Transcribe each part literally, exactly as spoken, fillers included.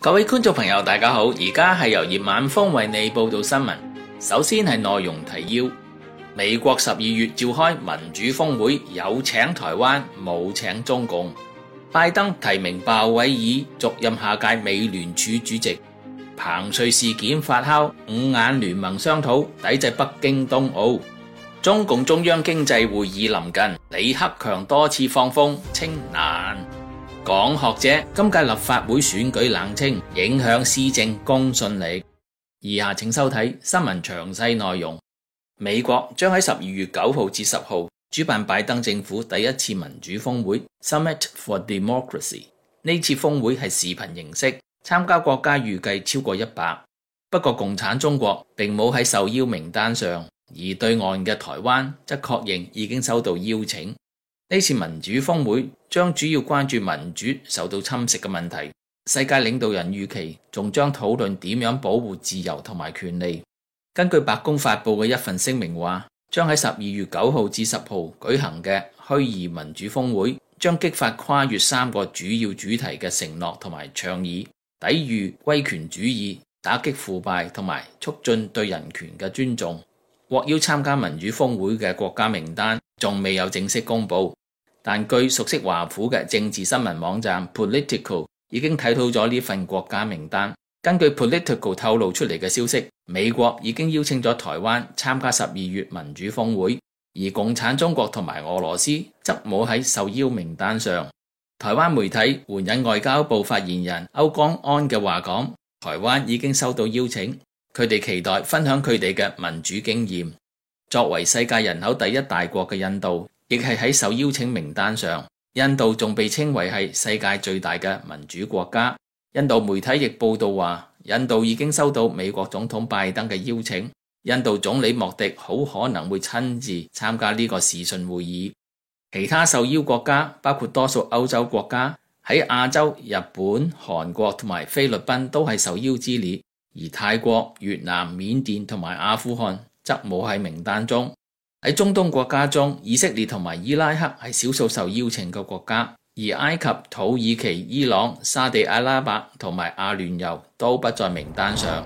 各位觀眾朋友大家好，而家係由葉晚風為你報道新聞。首先係內容提要：美國十二月召開民主峰會，有請台灣，冇請中共。拜登提名鮑威爾續任下屆美聯儲主席。彭帥事件發酵，五眼聯盟商討抵制北京冬奧。中共中央經濟會議臨近，李克強多次放風稱難。港學者今屆立法會選舉冷清，影響施政公信力。以下請收睇新聞詳細內容。美國將喺十二月九號至十號主辦拜登政府第一次民主峰會 Summit for Democracy。呢次峰會係視頻形式，參加國家預計超過一百。不過共產中國並冇喺受邀名單上，而對岸嘅台灣則確認已經收到邀請。呢次民主峰會將主要關注民主受到侵蝕嘅問題。世界領導人預期仲將討論點樣保護自由同埋權利。根據白宮發佈嘅一份聲明話，將喺十二月九號至十號舉行嘅虛擬民主峰會，將激發跨越三個主要主題嘅承諾同埋倡議，抵禦威權主義、打擊腐敗同埋促進對人權嘅尊重。獲邀參加民主峰會嘅國家名單仲未有正式公布，但據熟悉華府嘅政治新聞網站 Politico 已經睇到咗呢份國家名單。根據 Politico 透露出嚟嘅消息，美國已經邀請咗台灣參加十二月民主峰會，而共產中國同埋俄羅斯則冇喺受邀名單上。台灣媒體援引外交部發言人歐江安嘅話講，台灣已經收到邀請，佢哋期待分享佢哋嘅民主經驗。作為世界人口第一大國嘅印度，亦係喺受邀請名單上。印度仲被稱為係世界最大嘅民主國家。印度媒體亦報道話，印度已經收到美國總統拜登嘅邀請，印度總理莫迪好可能會親自參加呢個視訊會議。其他受邀國家包括多數歐洲國家，喺亞洲日本、韓國同埋菲律賓都係受邀之列，而泰國、越南、緬甸同埋阿富汗則冇喺名單中。喺中東國家中，以色列同埋伊拉克係少數受邀請嘅國家，而埃及、土耳其、伊朗、沙地阿拉伯同埋阿聯酋都不在名單上。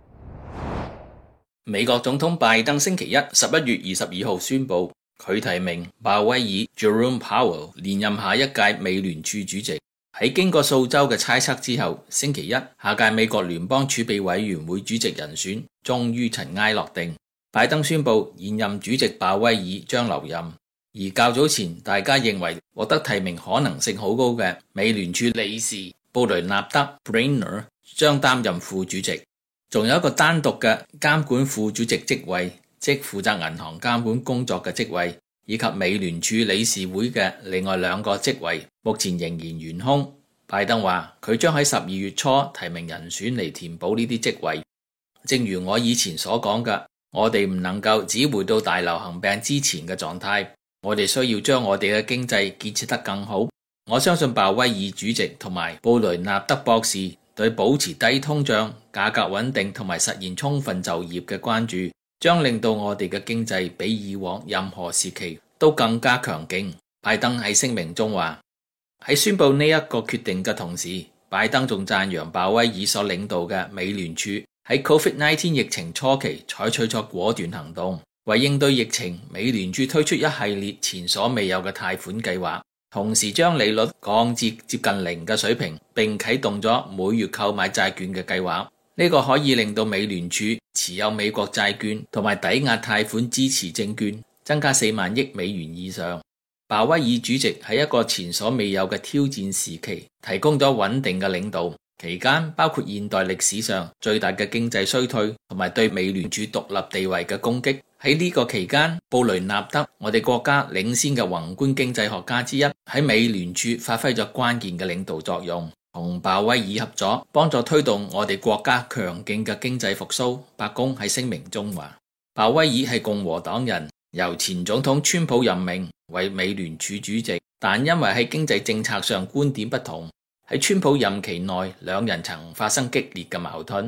美國總統拜登星期一十一月二十二號宣布，佢提名鮑威爾 Jerome Powell 連任下一屆美聯儲主席。喺經過數週嘅猜測之後，星期一下屆美國聯邦儲備委員會主席人選終於塵埃落定。拜登宣布現任主席鮑威爾將留任，而較早前大家認為獲得提名可能性好高嘅美聯儲理事布雷納德 Brainerd 將擔任副主席，仲有一個單獨嘅監管副主席職位，即負責銀行監管工作嘅職位，以及美聯儲理事會嘅另外兩個職位，目前仍然懸空。拜登話佢將喺十二月初提名人選嚟填補呢啲職位。正如我以前所講嘅，我哋唔能夠只回到大流行病之前嘅狀態，我哋需要將我哋嘅經濟建設得更好。我相信鮑威爾主席同埋布雷納德博士對保持低通脹、價格穩定同埋實現充分就業嘅關注，將令到我哋嘅經濟比以往任何時期都更加強勁。拜登喺聲明中話，喺宣布呢一個決定嘅同時，拜登仲讚揚鮑威爾所領導嘅美聯儲喺 COVID 十九 疫情初期採取咗果斷行動，為應對疫情，美聯儲推出一系列前所未有嘅貸款計劃，同時將利率降至接近零嘅水平，並啟動咗每月購買債券嘅計劃。呢個可以令到美聯儲持有美國債券同埋抵押貸款支持證券增加四萬億美元以上。鮑威爾主席喺一個前所未有嘅挑戰時期提供咗穩定嘅領導，期間包括現代歷史上最大嘅經濟衰退同埋對美聯儲獨立地位嘅攻擊。喺呢個期間，布雷納德，我哋國家領先嘅宏觀經濟學家之一，喺美聯儲發揮咗關鍵嘅領導作用，同鮑威爾合作，幫助推動我哋國家強勁嘅經濟復甦。白宮喺聲明中話，鮑威爾係共和黨人，由前總統川普任命為美聯儲主席，但因為喺經濟政策上觀點不同，喺川普任期內，兩人曾發生激烈嘅矛盾。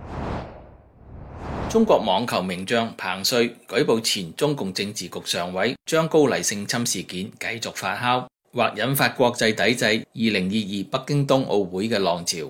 中國網球名將彭帥舉報前中共政治局常委張高麗性侵事件繼續發酵，或引發國際抵制二零二二北京冬奧會嘅浪潮。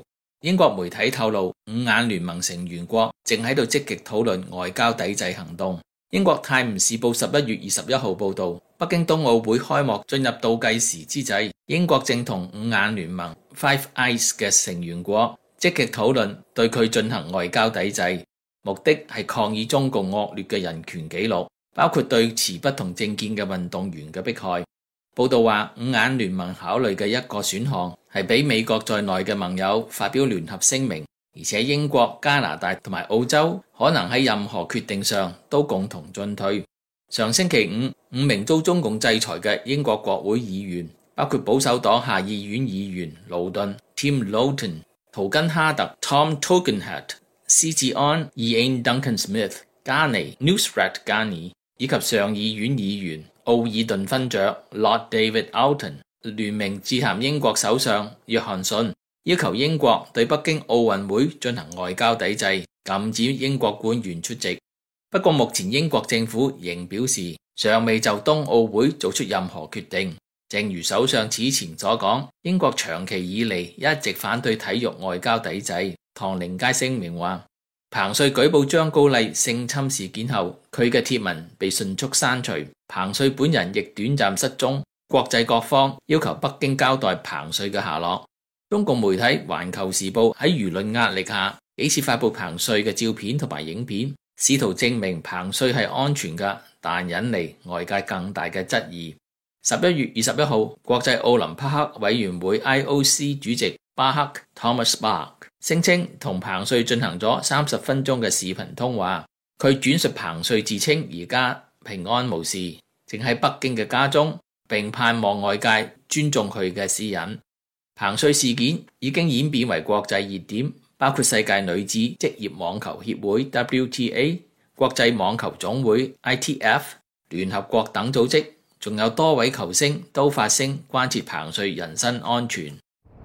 英國媒體透露，五眼聯盟成員國正喺度積極討論外交抵制行動。英國泰晤士報十一月二十一號報道，北京冬奧會開幕進入倒計時之際，英國正同五眼聯盟 Five Eyes 嘅成員國積極討論對佢進行外交抵制，目的係抗議中共惡劣嘅人權紀錄，包括對持不同政見嘅運動員嘅迫害。報道話，五眼聯盟考慮嘅一個選項係俾美國在內嘅盟友發表聯合聲明，而且英國、加拿大同埋澳洲可能喺任何決定上都共同進退。上星期五，五名遭中共制裁嘅英國國會議員，包括保守黨下議院議員勞頓 Tim Loughton、圖根哈特 Tom Tugendhat、施志安 Ian Duncan Smith、加尼 Nusrat Ghani 以及上議院議員奧爾頓勳爵 Lord David Alton 聯名致函英國首相約翰遜，要求英國對北京奧運會進行外交抵制，禁止英國官員出席。不過目前英國政府仍表示尚未就冬奧會做出任何決定。正如首相此前所講，英國長期以嚟一直反對體育外交抵制。唐寧街聲明話，彭帥舉報張高麗性侵事件後，佢嘅貼文被迅速刪除，彭帥本人亦短暫失蹤，國際各方要求北京交代彭帥嘅下落。中共媒體《環球時報》喺輿論壓力下，幾次發佈彭帥嘅照片同埋影片，試圖證明彭帥係安全嘅，但引嚟外界更大嘅質疑。十一月二十一號，國際奧林匹克委員會 I O C 主席巴克 Thomas Bach 聲稱同彭帥進行咗三十分鐘嘅視頻通話，佢轉述彭帥自稱而家平安無事，正喺北京嘅家中，並盼望外界尊重佢嘅私隱。彭帥事件已經演變為國際熱點，包括世界女子職業網球協會 W T A、國際網球總會 I T F、聯合國等組織，仲有多位球星都發聲關切彭帥人身安全。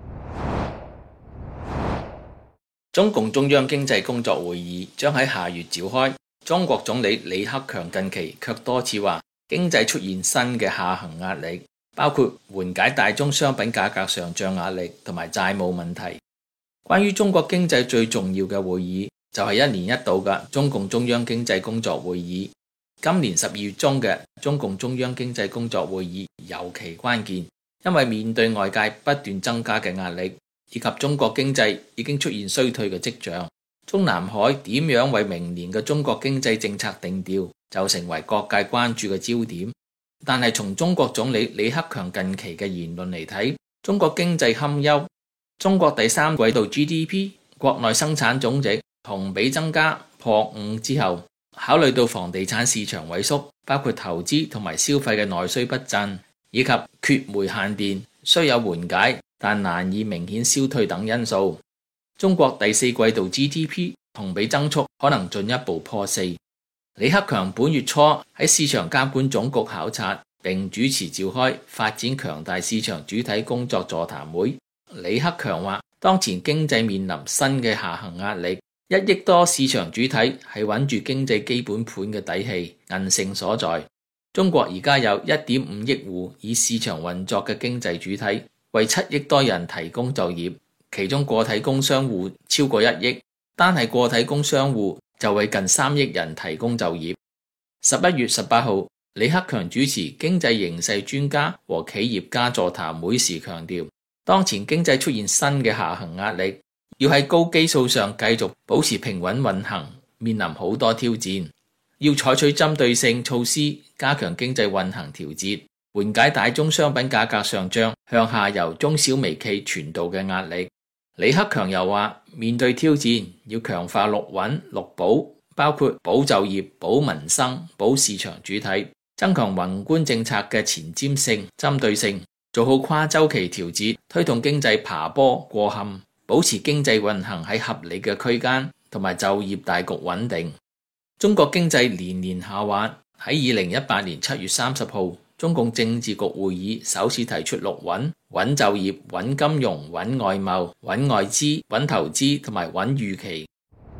中共中央經濟工作會議將喺下月召開，中國總理李克強近期卻多次話經濟出現新嘅下行壓力，包括緩解大宗商品價格上漲壓力同埋債務問題。關於中國經濟最重要嘅會議就係一年一度嘅中共中央經濟工作會議。今年十二月中嘅中共中央經濟工作會議尤其關鍵，因為面對外界不斷增加嘅壓力，以及中國經濟已經出現衰退嘅跡象，中南海點樣為明年嘅中國經濟政策定調，就成為各界關注嘅焦點。但係從中國總理李克強近期嘅言論嚟睇，中國經濟堪憂。中國第三季度 G D P 國內生產總值同比增加破五之後，考慮到房地產市場萎縮，包括投資同埋消費嘅內需不振，以及缺煤限電雖有緩解，但難以明顯消退等因素，中國第四季度 G D P 同比增速可能進一步破四。李克強本月初喺市場監管總局考察，並主持召開發展強大市場主體工作座談會。李克強話，當前經濟面臨新嘅下行壓力，一億多市場主體係穩住經濟基本盤嘅底氣、韌性所在。中國而家有一點五億戶以市場運作嘅經濟主體，為七億多人提供就業，其中個體工商戶超過一億，單係個體工商戶就為近三億人提供就業。十一月十八號，李克強主持經濟形勢專家和企業家座談會時強調，當前經濟出現新嘅下行壓力，要喺高基數上繼續保持平穩運行，面臨好多挑戰，要採取針對性措施，加強經濟運行調節，緩解大宗商品價格上漲向下游中小微企傳導嘅壓力。李克強又話，面對挑戰，要強化六穩六保，包括保就業、保民生、保市場主體，增強宏觀政策嘅前瞻性、針對性，做好跨周期調節，推動經濟爬坡過坎，保持經濟運行喺合理嘅區間，同埋就業大局穩定。中國經濟年年下滑，喺二零一八年七月三十號，中共政治局會議首次提出六穩：穩就業、穩金融、穩外貿、穩外資、穩投資同埋穩預期。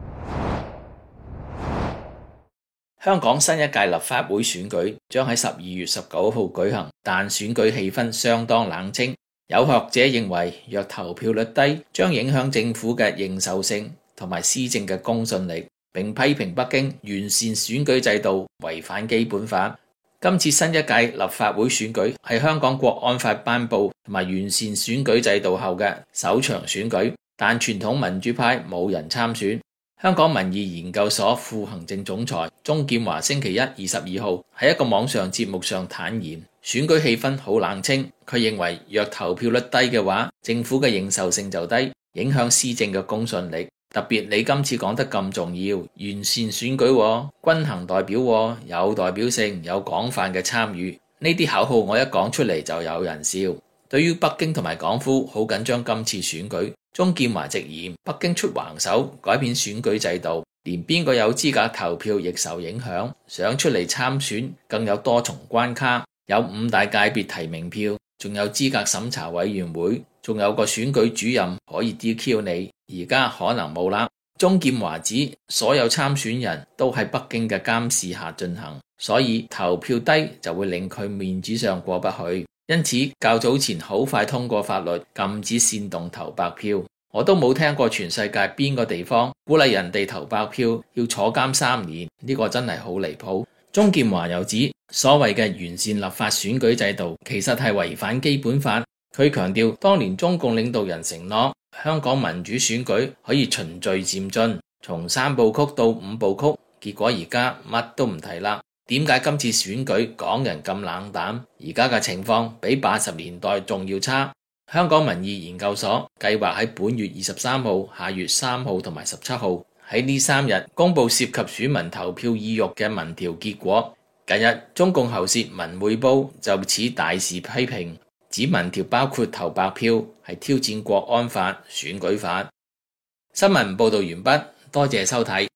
香港新一屆立法會選舉將喺十二月十九號舉行，但選舉氣氛相當冷清。 有學者認為，若投票率低，將影響政府嘅認受性同埋施政嘅公信力，並批評北京完善選舉制度違反基本法。今次新一屆立法會選舉係香港國安法頒布同埋完善選舉制度後嘅首場選舉，但傳統民主派冇人參選。香港民意研究所副行政總裁鍾劍華星期一二十二號喺一個網上節目上坦言，選舉氣氛好冷清。佢認為若投票率低嘅話，政府嘅認受性就低，影響施政嘅公信力。特別你今次講得咁重要，完善選舉，均衡代表，有代表性，有廣泛嘅參與，呢啲口號我一講出嚟就有人笑。對於北京同埋港府好緊張今次選舉，鍾劍華直言，北京出橫手改變選舉制度，連邊個有資格投票亦受影響，想出嚟參選更有多重關卡，有五大界別提名票，仲有資格審查委員會，仲有個選舉主任可以 D Q 你，而家可能冇啦。鍾劍華指所有參選人都喺北京嘅監視下進行，所以投票低就會令佢面子上過不去。因此較早前好快通過法律禁止煽動投白票，我都冇聽過全世界邊個地方鼓勵人哋投白票要坐監三年，呢個真係好離譜。鍾劍華又指所謂嘅完善立法選舉制度其實係違反基本法。佢強調當年中共領導人承諾香港民主選舉可以循序漸進，從三部曲到五部曲，結果而家乜都唔提啦。點解今次選舉港人咁冷淡？而家嘅情況比八十年代仲要差。香港民意研究所計劃喺本月二十三號、下月三號同埋十七號喺呢三日公布涉及選民投票意欲嘅民調結果。近日中共喉舌文匯報就此大肆批評，指民調包括投白票係挑戰國安法、選舉法。新聞報道完畢，多謝收睇。